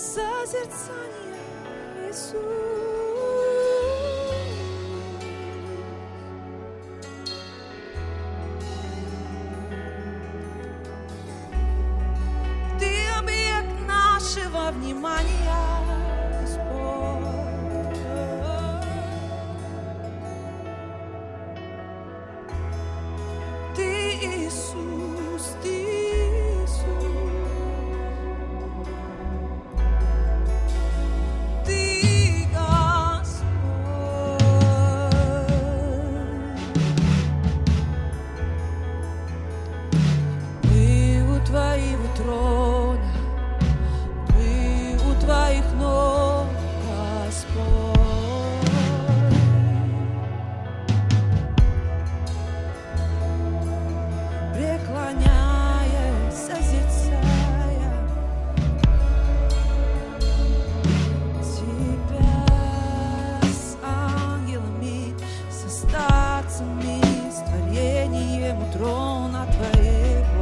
созерцание, Иисус. Ты объект нашего внимания, Господь. Ты Иисус, Ты трона, мы у Твоих ног, Господь. Преклоняясь, созерцая Тебя с ангелами, со старцами, с творением у трона Твоего.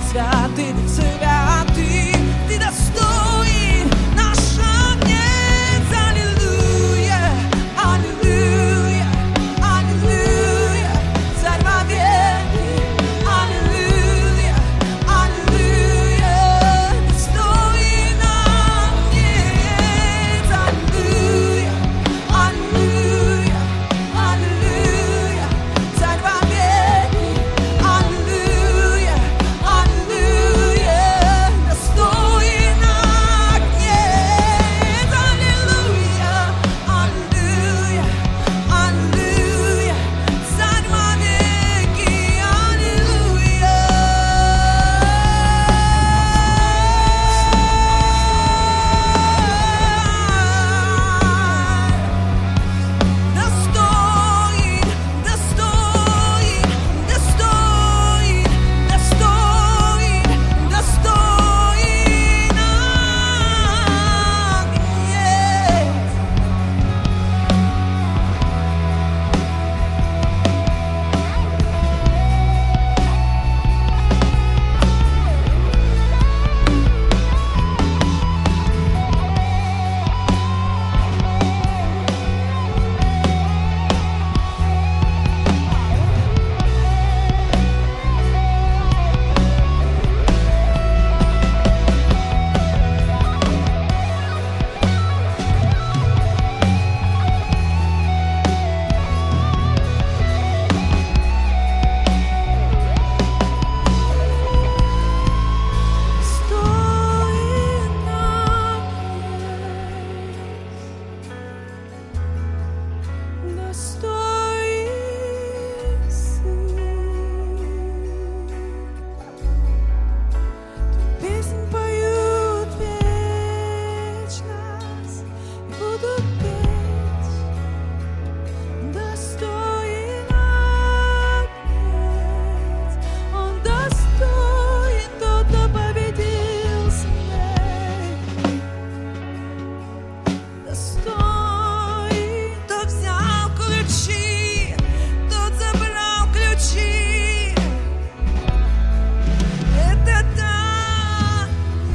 святых святых, Ты достоин наш огнец. Аллилуйя, аллилуйя, аллилуйя, Царь во веки. Аллилуйя, аллилуйя, достоин огнец. Аллилуйя, аллилуйя, аллилуйя, Царь во веки. Аллилуйя, аллилуйя, достоин огнец. Аллилуйя, аллилуйя, аллилуйя, Царь во веки. Аллилуйя. Достоин, достоин, достоин, достоин, достоин огнец. Песнь поют вечность и будут петь. Достоин огнец, Он достоин, тот, кто победил смерть. Достоин, кто взял ключи, тот забрал ключи. Это так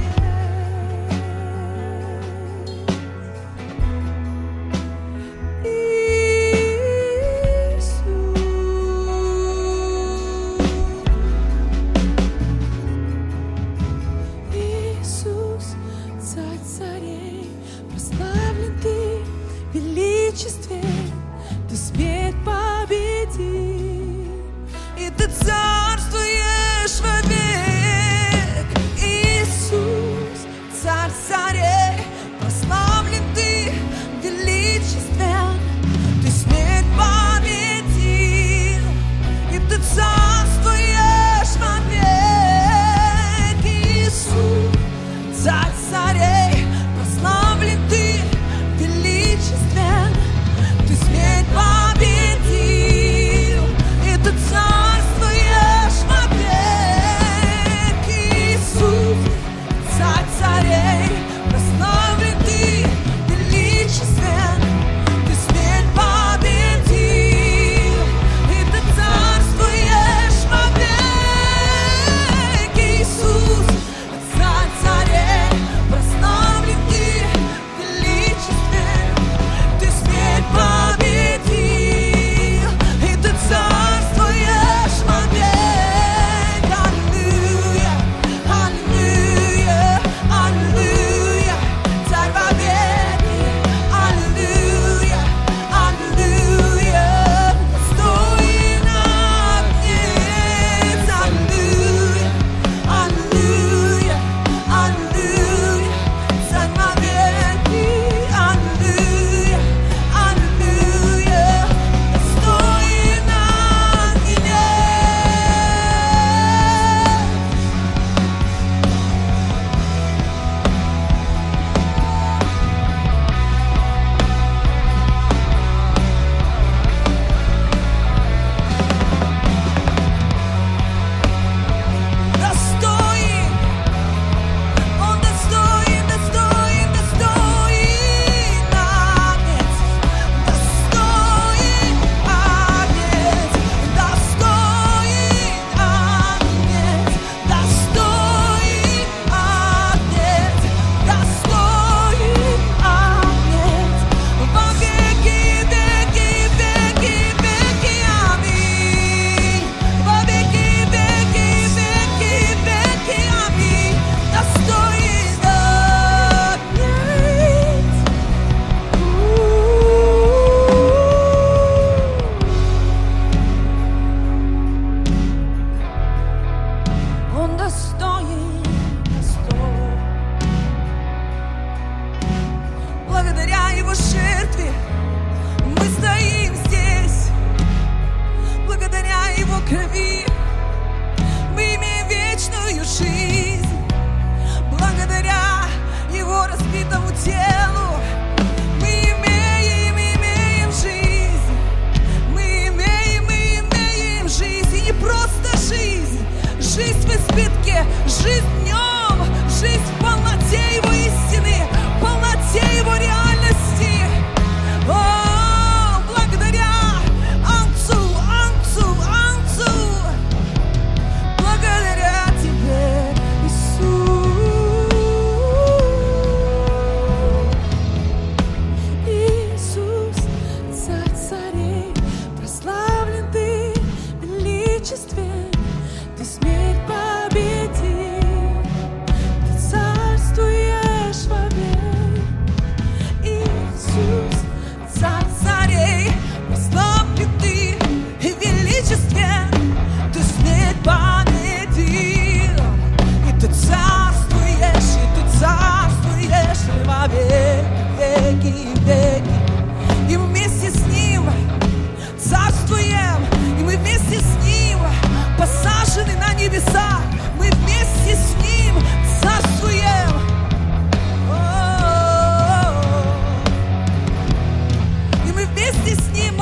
Иисус, Царь царей, прославлен Ты в величестве, Ты смерть победил, и Ты царствуешь вовек. Иисус, Царь царей, прославлен Ты величествен, Ты смерть победил, и Ты царствуешь вовек. Иисус, Царь царей, прославлен Ты величествен, Ты смерть победил, и Ты царствуешь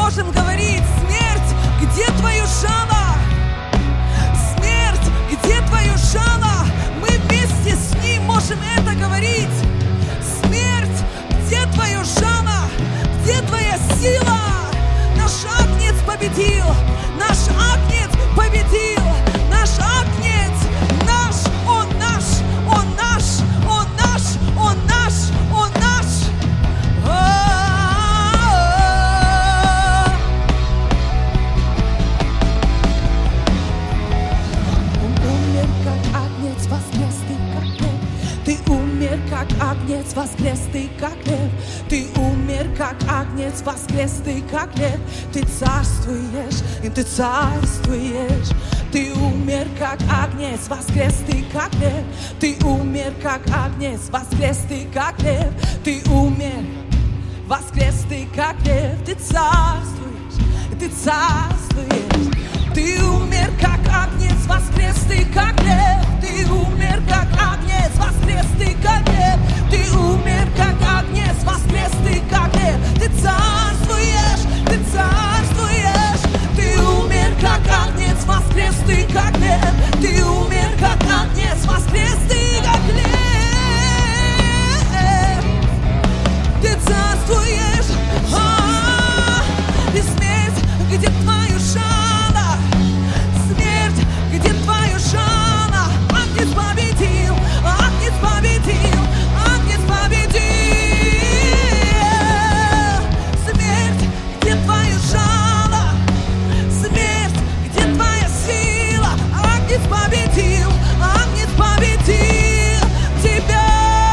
можем говорить: смерть, где твое жало? Смерть, где твое жало? Мы вместе с ним можем это говорить. Смерть, где твое жало? Где твоя сила? Наш Агнец победил, наш Агнец победил, наш Агнец наш, он наш, он наш, он наш, он наш, он наш. Как Агнец воскрес, ты как лев. Ты умер, как Агнец воскрес, ты как лев. Ты царствуешь, и ты царствуешь. Ты умер, как Агнец воскрес, ты как лев. Ты умер, как Агнец воскрес, ты как лев. Ты умер, воскрес, ты как лев. Ты царствуешь, и ты царствуешь. Ты умер, как Агнец воскрес, ты как лев. Ты умер, как Агнец воскрес, ты как лев. Ты умер, как Агнец воскрес, ты как лев. Ты царствуешь, ты царствуешь. Ты умер, как Агнец воскрес, ты как лев. Ты умер, как Агнец воскрес, ты как лев. Ты царствуешь. И смерть, где твое жало? Смерть, где твое жало? Агнец победил, Агнец победил, Агнец победил. Смерть, где твое жало? Смерть, где твоя сила? Агнец победил, Агнец победил тебя.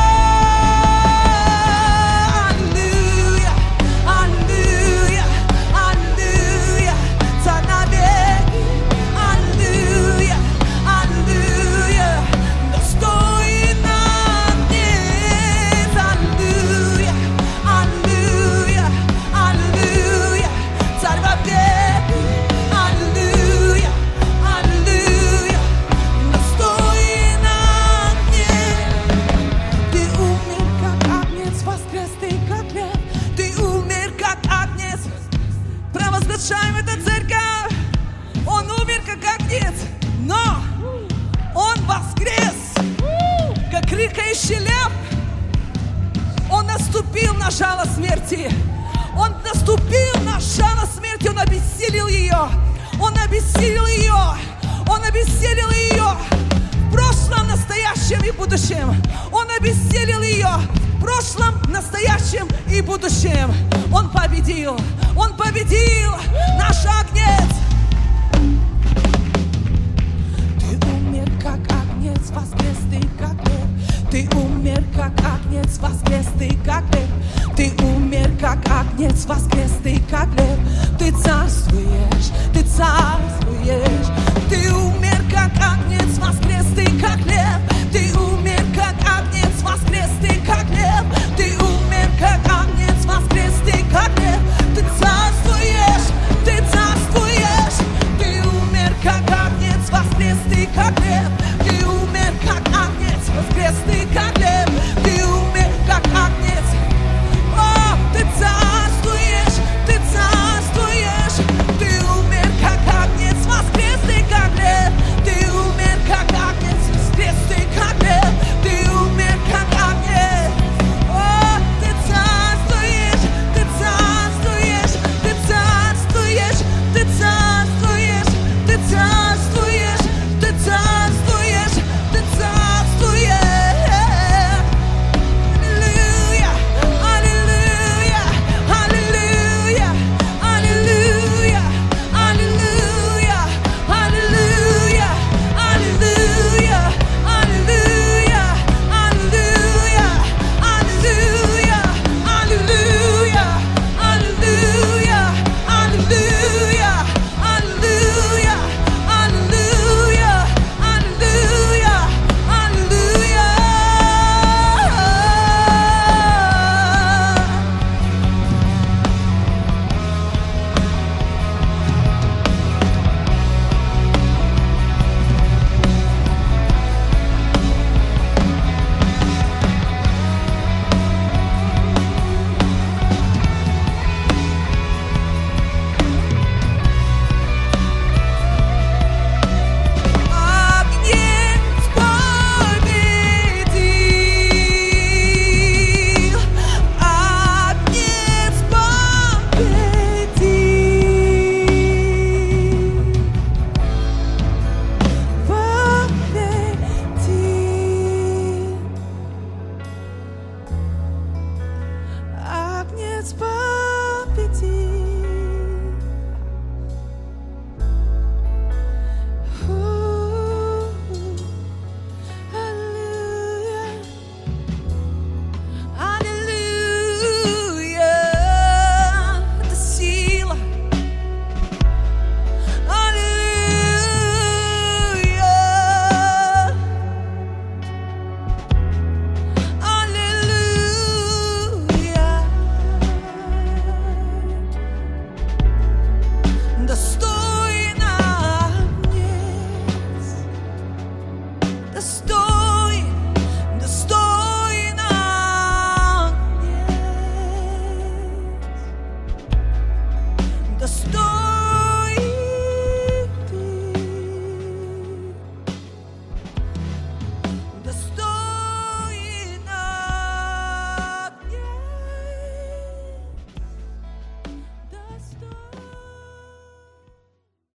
Аллилуйя, аллилуйя, аллилуйя, царь навеки. Аллилуйя, аллилуйя, достоин Агнец. Аллилуйя, аллилуйя, аллилуйя, царь вовеки. Аллилуйя, аллилуйя, достоин Агнец. Ты умер, как Агнец воскрес, ты как лев. Ты умер, как Агнец. Провозглашаем это, церковь. Он умер, как Агнец, но он воскрес, как рыкающий лев. Он наступил на жало смерти. Он наступил на жало смерти. Он обессилил ее. Он обессилил ее. Он обессилил ее в прошлом, настоящем и будущем. Он обессилил ее в прошлом, настоящем и будущем. Он победил. Он победил. Наш Агнец. Ты умер, как Агнец воскрес, ты как лев. Ты умер, как Агнец воскрес, ты как лев. Ты умер, как Агнец воскрес, ты как лев. Ты царствуешь,